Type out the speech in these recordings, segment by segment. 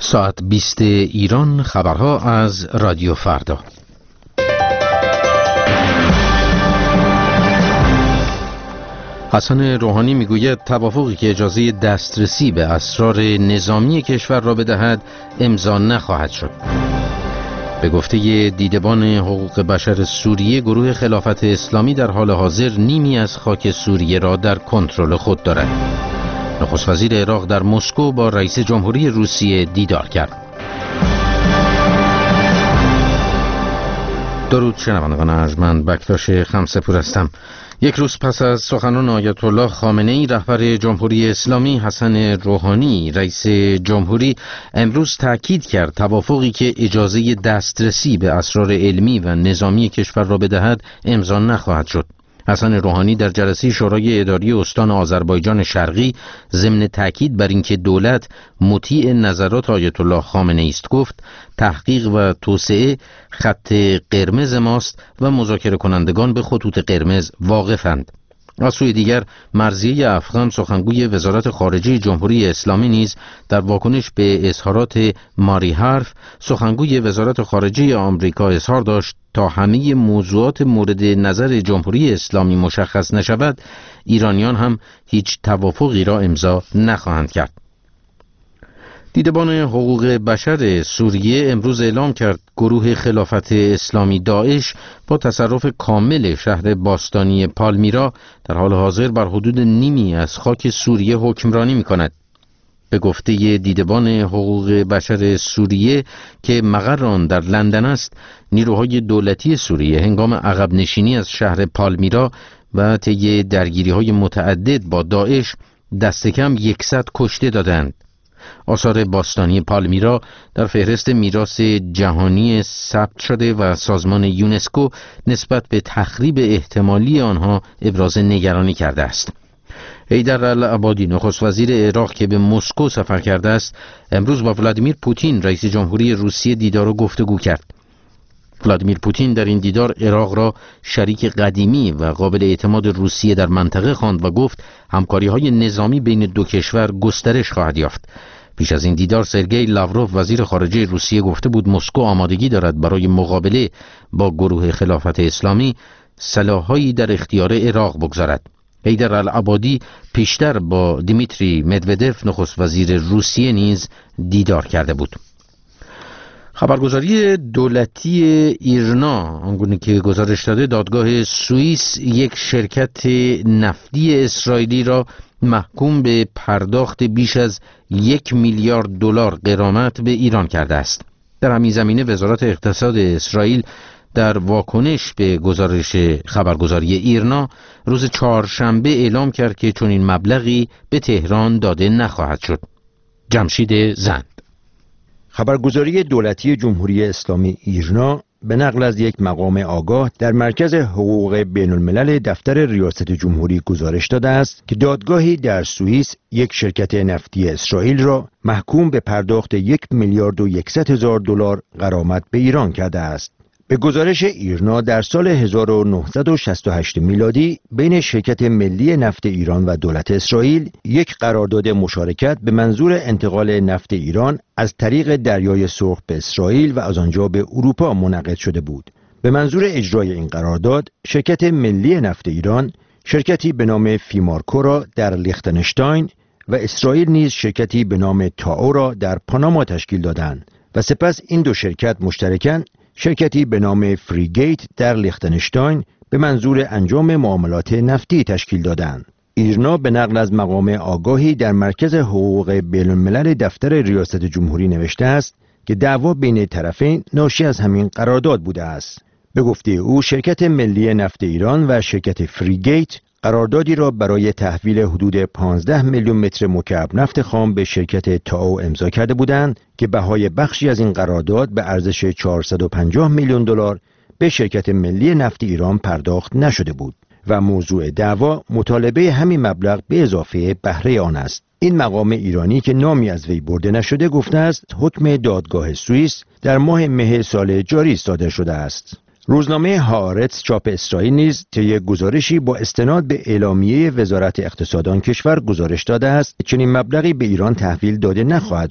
ساعت 20 ایران، خبرها از رادیو فردا. حسن روحانی میگوید توافقی که اجازه دسترسی به اسرار نظامی کشور را بدهد امضا نخواهد شد. به گفته دیدبان حقوق بشر سوریه، گروه خلافت اسلامی در حال حاضر نیمی از خاک سوریه را در کنترل خود دارد. نخست وزیر عراق در مسکو با رئیس جمهوری روسیه دیدار کرد. درود شنوندگان ارجمند، بکتاش خمسه‌پور هستم. یک روز پس از سخنان آیت الله خامنه‌ای رهبر جمهوری اسلامی، حسن روحانی رئیس جمهوری امروز تاکید کرد توافقی که اجازه دسترسی به اسرار علمی و نظامی کشور را بدهد امضا نخواهد شد. حسن روحانی در جلسه شورای اداری استان آذربایجان شرقی ضمن تاکید بر اینکه دولت مطیع نظرات آیت الله خامنه‌ای است گفت تحقیق و توسعه خط قرمز ماست و مذاکره کنندگان به خطوط قرمز واقفند. از سوی دیگر مرضیه افغان، سخنگوی وزارت خارجه جمهوری اسلامی، نیز در واکنش به اظهارات ماری حرف، سخنگوی وزارت خارجه آمریکا، اظهار داشت تا همه موضوعات مورد نظر جمهوری اسلامی مشخص نشود، ایرانیان هم هیچ توافقی را امضا نخواهند کرد. دیدبان حقوق بشر سوریه امروز اعلام کرد گروه خلافت اسلامی داعش با تصرف کامل شهر باستانی پالمیرا در حال حاضر بر حدود نیمی از خاک سوریه حکمرانی می کند. به گفته دیدبان حقوق بشر سوریه که مقر آن در لندن است، نیروهای دولتی سوریه هنگام عقب نشینی از شهر پالمیرا و طی درگیری‌های متعدد با داعش دست کم 100 کشته دادند. آثار باستانی پالمیرا در فهرست میراث جهانی ثبت شده و سازمان یونسکو نسبت به تخریب احتمالی آنها ابراز نگرانی کرده است. حیدر العبادی، نخست وزیر عراق که به مسکو سفر کرده است، امروز با ولادیمیر پوتین رئیس جمهوری روسیه دیدار و گفتگو کرد. ولادیمیر پوتین در این دیدار عراق را شریک قدیمی و قابل اعتماد روسیه در منطقه خواند و گفت همکاری‌های نظامی بین دو کشور گسترش خواهد یافت. پیش از این دیدار سرگئی لاوروف وزیر خارجه روسیه گفته بود مسکو آمادگی دارد برای مقابله با گروه خلافت اسلامی سلاح‌هایی در اختیار عراق بگذارد. حیدر العبادی پیشتر با دیمیتری مدودف نخست وزیر روسیه نیز دیدار کرده بود. خبرگزاری دولتی ایرنا آنگونه که گزارش داده، دادگاه سوئیس یک شرکت نفتی اسرائیلی را محکوم به پرداخت بیش از 1 میلیارد دلار غرامت به ایران کرده است. در همین زمینه وزارت اقتصاد اسرائیل در واکنش به گزارش خبرگزاری ایرنا روز چهارشنبه اعلام کرد که چنین مبلغی به تهران داده نخواهد شد. جمشید زند. خبرگزاری دولتی جمهوری اسلامی ایرنا به نقل از یک مقام آگاه در مرکز حقوق بین الملل دفتر ریاست جمهوری گزارش داده است که دادگاهی در سوئیس یک شرکت نفتی اسرائیل را محکوم به پرداخت 1 میلیارد و 100 هزار دلار غرامت به ایران کرده است. به گزارش ایرنا در سال 1968 میلادی بین شرکت ملی نفت ایران و دولت اسرائیل یک قرارداد مشارکت به منظور انتقال نفت ایران از طریق دریای سرخ به اسرائیل و از آنجا به اروپا منعقد شده بود. به منظور اجرای این قرارداد، شرکت ملی نفت ایران شرکتی به نام فیمارکو را در لیختنشتاین و اسرائیل نیز شرکتی به نام تائو را در پاناما تشکیل دادند و سپس این دو شرکت مشترکاً شرکتی به نام فریگیت در لیختنشتاین به منظور انجام معاملات نفتی تشکیل دادند. ایرنا به نقل از مقام آگاهی در مرکز حقوق بین الملل دفتر ریاست جمهوری نوشته است که دعوا بین طرفین ناشی از همین قرارداد بوده است. به گفته او، شرکت ملی نفت ایران و شرکت فریگیت قراردادی را برای تحویل حدود 15 میلیون متر مکعب نفت خام به شرکت تائو امضا کرده بودند که بهای بخشی از این قرارداد به ارزش 450 میلیون دلار به شرکت ملی نفت ایران پرداخت نشده بود و موضوع دعوا مطالبه همین مبلغ به اضافه بهره آن است. این مقام ایرانی که نامی از وی برده نشده گفته است حکم دادگاه سوئیس در ماه مه سال جاری صادر شده است. روزنامه هآرتس چاپ اسرائیل نیز طی گزارشی با استناد به اعلامیه وزارت اقتصاد آن کشور گزارش داده است چنین مبلغی به ایران تحویل داده نخواهد شد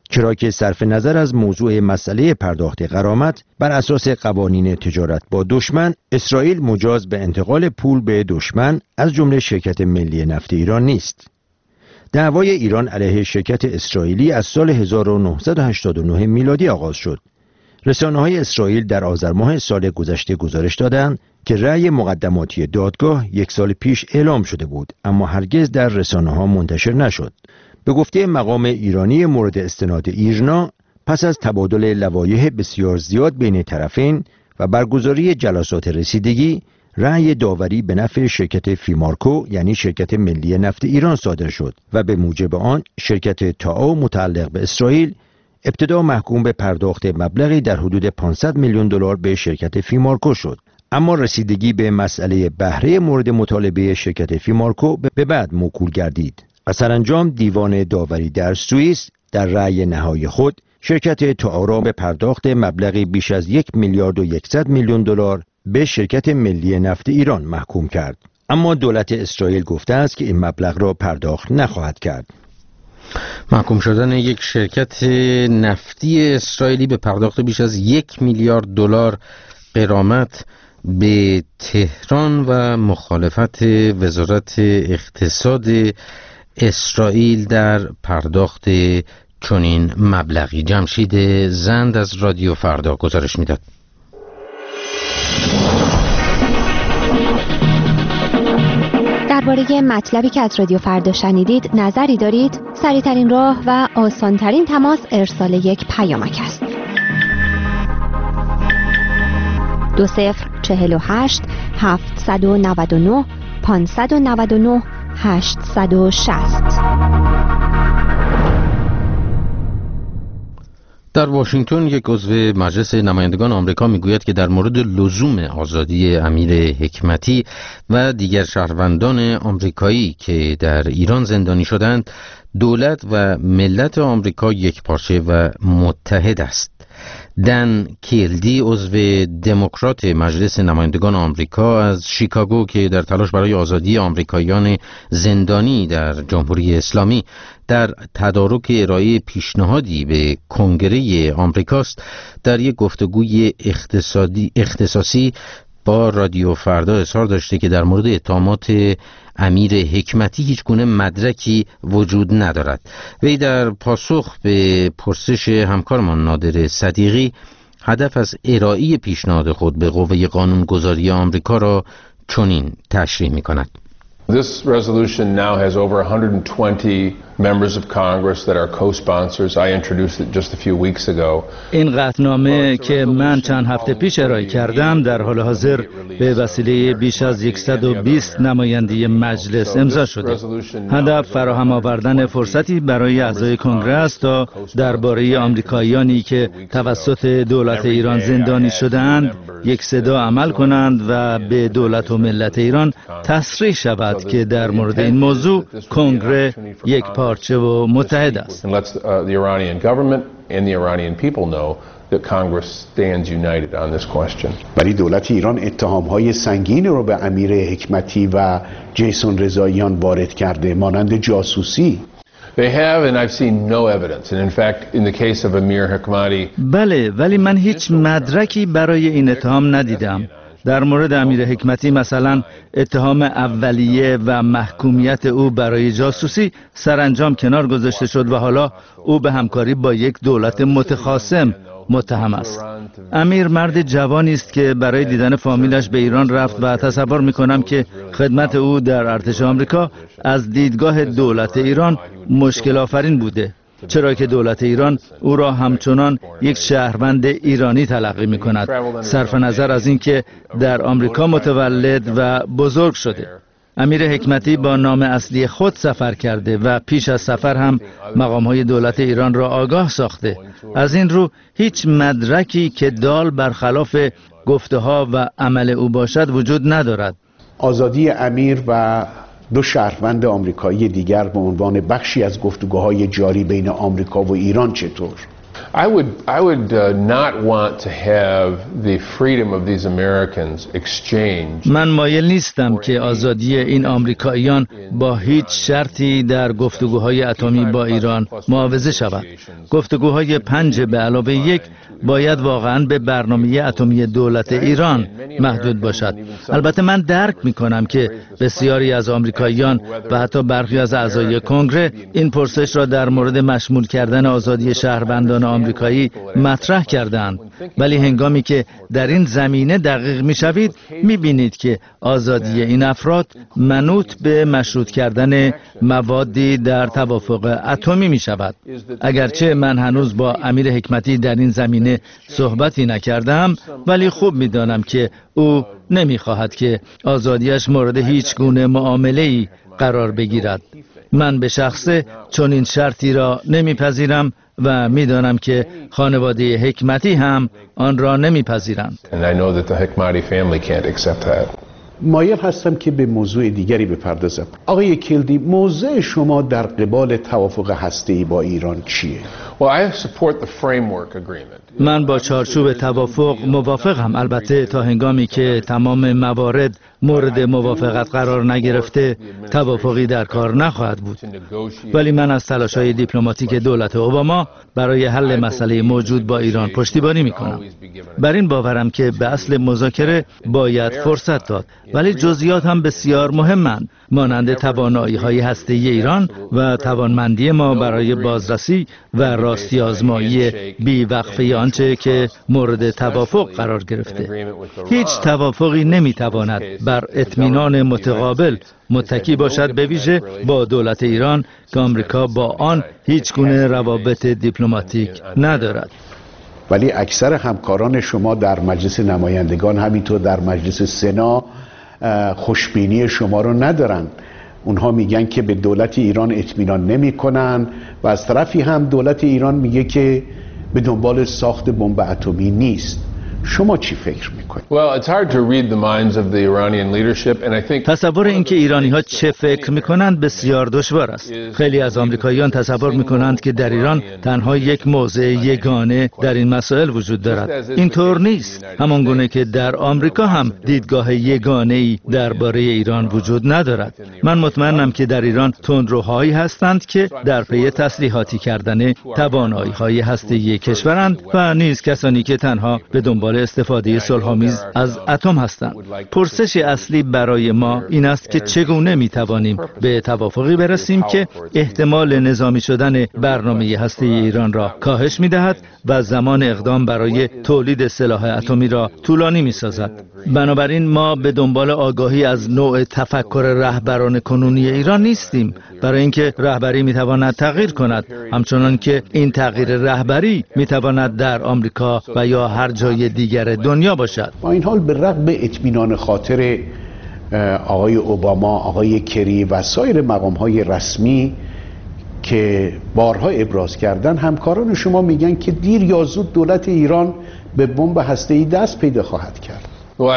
چرا که صرف نظر از موضوع مسئله پرداخت غرامت بر اساس قوانین تجارت با دشمن، اسرائیل مجاز به انتقال پول به دشمن از جمله شرکت ملی نفت ایران نیست. دعوای ایران علیه شرکت اسرائیلی از سال 1989 میلادی آغاز شد. رسانه‌های اسرائیل در آذر ماه سال گذشته گزارش دادند که رأی مقدماتی دادگاه 1 سال پیش اعلام شده بود، اما هرگز در رسانه‌ها منتشر نشد. به گفته مقام ایرانی مورد استناد ایرنا، پس از تبادل لوایح بسیار زیاد بین طرفین و برگزاری جلسات رسیدگی، رأی داوری به نفع شرکت فیمارکو یعنی شرکت ملی نفت ایران صادر شد و به موجب آن شرکت تاو متعلق به اسرائیل ابتدا محکوم به پرداخت مبلغی در حدود 500 میلیون دلار به شرکت فیمارکو شد. اما رسیدگی به مسئله بهره مورد مطالبه شرکت فیمارکو به بعد موکول گردید و سرانجام دیوان داوری در سوئیس در رأی نهایی خود شرکت تاو را به پرداخت مبلغی بیش از 1 میلیارد و 100 میلیون دلار به شرکت ملی نفت ایران محکوم کرد. اما دولت اسرائیل گفته است که این مبلغ را پرداخت نخواهد کرد. محکوم شدن یک شرکت نفتی اسرائیلی به پرداخت بیش از 1 میلیارد دلار غرامت به تهران و مخالفت وزارت اقتصاد اسرائیل در پرداخت چنین مبلغی. جمشید زند از رادیو فردا گزارش میداد. درباره مطلبی که از رادیو فردا شنیدید نظری دارید؟ سریع‌ترین راه و آسان‌ترین تماس ارسال یک پیامک است. 2048 799 599 860. در واشنگتن یک عضو مجلس نمایندگان آمریکا میگوید که در مورد لزوم آزادی امیر حکمتی و دیگر شهروندان آمریکایی که در ایران زندانی شدند، دولت و ملت آمریکا یکپارچه و متحد است. دن کیلدی عضو دموکرات مجلس نمایندگان آمریکا از شیکاگو که در تلاش برای آزادی آمریکاییان زندانی در جمهوری اسلامی در تدارک ارائه پیشنهادی به کنگره آمریکاست، در یک گفتگوی اختصاصی با رادیو فردا اظهار داشته که در مورد اتهامات امیر حکمتی هیچ گونه مدرکی وجود ندارد. وی در پاسخ به پرسش همکارمان نادر صدیقی هدف از ارائه پیشنهاد خود به قوه قانونگذاری آمریکا را چنین تشریح می‌کند. This resolution now has over 120 members of Congress that are co-sponsors. I introduced it just a few weeks ago. این قطعنامه که من چند هفته پیش ارائه کردم در حال حاضر به وسیله بیش از 120 نماینده مجلس امضا شده. هدف فراهم آوردن فرصتی برای اعضای کنگره تا درباره آمریکاییانی که توسط دولت ایران زندانی شده‌اند یک صدا عمل کنند و به دولت و ملت ایران تصریح شود که در مورد این موضوع کنگره یک پارچه و متحد است. ولی دولت ایران اتهام‌های سنگینی رو به امیر حکمتی و جیسون رضاییان وارد کرده، مانند جاسوسی. They have, and I've seen no evidence. And in fact, in the case of Amir Hekmati, بله، ولی من هیچ مدرکی برای این اتهام ندیدم. در مورد امیر حکمتی مثلا اتهام اولیه و محکومیت او برای جاسوسی سرانجام کنار گذاشته شد و حالا او به همکاری با یک دولت متخاصم متهم است. امیر مرد جوانی است که برای دیدن فامیلش به ایران رفت و تصور می‌کنم که خدمت او در ارتش آمریکا از دیدگاه دولت ایران مشکل آفرین بوده، چرا که دولت ایران او را همچنان یک شهروند ایرانی تلقی می‌کند، صرف نظر از اینکه در آمریکا متولد و بزرگ شده. امیر حکمتی با نام اصلی خود سفر کرده و پیش از سفر هم مقام‌های دولت ایران را آگاه ساخته. از این رو هیچ مدرکی که دال برخلاف گفته‌ها و عمل او باشد وجود ندارد. آزادی امیر و 2 شهروند آمریکایی دیگر به عنوان بخشی از گفتگوهای جاری بین آمریکا و ایران چطور؟ I would not want to have the freedom of these Americans exchanged. من مایل نیستم که آزادی این آمریکاییان با هیچ شرطی در گفتگوهای اتمی با ایران معاوضه شود. گفتگوهای 5+1 باید واقعاً به برنامه اتمی دولت ایران محدود باشد. البته من درک می‌کنم که بسیاری از آمریکاییان و حتی برخی از اعضای کنگره این پرسش را در مورد مشمول کردن آزادی شهروندان آمریکایی مطرح کردند، ولی هنگامی که در این زمینه دقیق می‌شوید می‌بینید که آزادی این افراد منوط به مشروط کردن موادی در توافق اتمی می‌شود. اگرچه من هنوز با امیر حکمتی در این زمینه صحبتی نکردم، ولی خوب می‌دانم که او نمی‌خواهد که آزادیش مورد هیچ گونه معامله‌ای قرار بگیرد. من به شخصه چون این شرطی را نمیپذیرم و میدانم که خانواده حکمتی هم آن را نمیپذیرند. مایل هستم که به موضوع دیگری بپردازم. آقای کیلدی، موضع شما در قبال توافق هسته‌ای با ایران چیه؟ من با چارچوب توافق موافقم، البته تا هنگامی که تمام موارد مورد موافقت قرار نگرفته توافقی در کار نخواهد بود. ولی من از تلاش‌های دیپلماتیک دولت اوباما برای حل مسئله موجود با ایران پشتیبانی می‌کنم. بر این باورم که به اصل مذاکره باید فرصت داد، ولی جزئیات هم بسیار مهمند، مانند توانایی‌های هسته‌ای ایران و توانمندی ما برای بازرسی و راستی آزمایی بی‌وقفه آنچه که مورد توافق قرار گرفته. هیچ توافقی نمی‌تواند بر اطمینان متقابل متکی باشد، به ویژه با دولت ایران که آمریکا با آن هیچ گونه روابط دیپلماتیک ندارد. ولی اکثر همکاران شما در مجلس نمایندگان همینطور در مجلس سنا خوشبینی شما رو ندارن. اونها میگن که به دولت ایران اطمینان نمی‌کنن و از طرفی هم دولت ایران میگه که به دنبال ساخت بمب اتمی نیست. شما چی فکر میکنید؟ تصور اینکه ایرانی‌ها چه فکر میکنند بسیار دشوار است. خیلی از آمریکاییان تصور میکنند که در ایران تنها یک موضع یگانه در این مسائل وجود دارد. اینطور نیست. همانگونه که در آمریکا هم دیدگاه یگانه‌ای درباره ایران وجود ندارد. من مطمئنم که در ایران تندروهایی هستند که در پی تسلیحاتی کردن توانایی‌های هسته‌ای کشورند و نیز کسانی که تنها به دنبال استفاده صلح‌آمیز از اتم هستند. پرسش اصلی برای ما این است که چگونه می‌توانیم به توافقی برسیم که احتمال نظامی شدن برنامه هسته‌ای ایران را کاهش می‌دهد و زمان اقدام برای تولید سلاح اتمی را طولانی می‌سازد. بنابراین ما به دنبال آگاهی از نوع تفکر رهبران کنونی ایران نیستیم، برای اینکه رهبری می‌تواند تغییر کند، همچنان که این تغییر رهبری می‌تواند در آمریکا و یا هر جای دیگر دنیا باشد. با این حال به رغم اطمینان خاطر آقای اوباما، آقای کری و سایر مقام‌های رسمی که بارها ابراز کردن، همکاران شما میگن که دیر یا زود دولت ایران به بمب هسته‌ای دست پیدا خواهد کرد.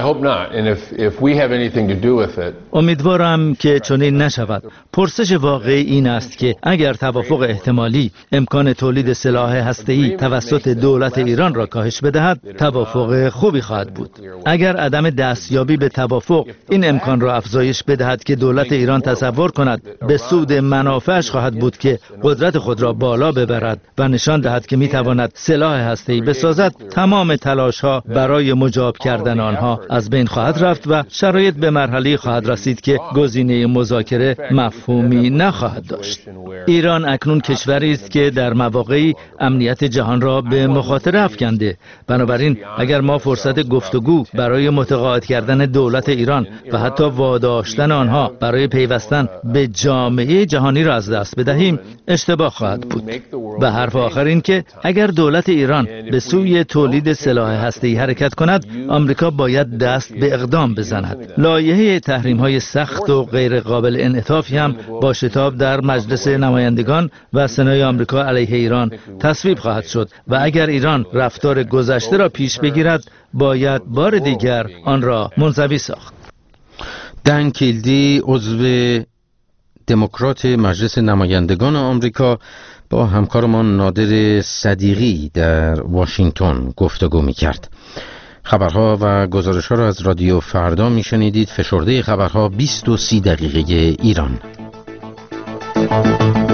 امیدوارم که چنین نشود. پرسش واقعی این است که اگر توافق احتمالی امکان تولید سلاح هسته‌ای توسط دولت ایران را کاهش بدهد، توافق خوبی خواهد بود. اگر عدم دستیابی به توافق این امکان را افزایش بدهد که دولت ایران تصور کند به سود منافعش خواهد بود که قدرت خود را بالا ببرد و نشان دهد که میتواند سلاح هسته‌ای بسازد، تمام تلاش‌ها برای مجاب کردن آنها از بین خواهد رفت و شرایط به مرحله خواهد رسید که گزینه مذاکره مفهومی نخواهد داشت. ایران اکنون کشوری است که در مواقعی امنیت جهان را به مخاطره افکنده. بنابراین اگر ما فرصت گفتگو برای متقاعد کردن دولت ایران و حتی واداشتن آنها برای پیوستن به جامعه جهانی را از دست بدهیم، اشتباه خواهد بود. و حرف آخر این که اگر دولت ایران به سوی تولید سلاح هسته‌ای حرکت کند، آمریکا باید دست به اقدام بزند. لایحه تحریم‌های سخت و غیر قابل انعطافی هم با شتاب در مجلس نمایندگان و سنای آمریکا علیه ایران تصویب خواهد شد و اگر ایران رفتار گذشته را پیش بگیرد، باید بار دیگر آن را منزوی ساخت. دن کیلدی، عضو دموکرات مجلس نمایندگان آمریکا، با همکارمان نادر صدیقی در واشنگتن گفتگو می‌کرد. خبرها و گزارش‌ها را از رادیو فردا می‌شنیدید. فشرده خبرها 20 و 30 دقیقه ایران.